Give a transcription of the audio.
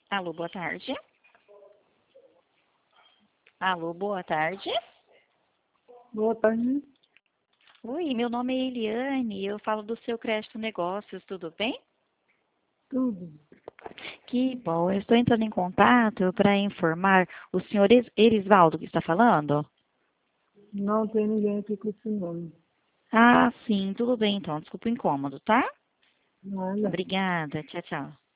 Alô, boa tarde. Alô, boa tarde. Boa tarde. Oi, meu nome é Eliane, eu falo do seu Crédito Negócios, tudo bem? Tudo. Que bom, eu estou entrando em contato para informar o senhor Erisvaldo que está falando? Não tem ninguém aqui com esse nome. Ah, sim, tudo bem então, desculpa o incômodo, tá? Nada. Obrigada, tchau, tchau.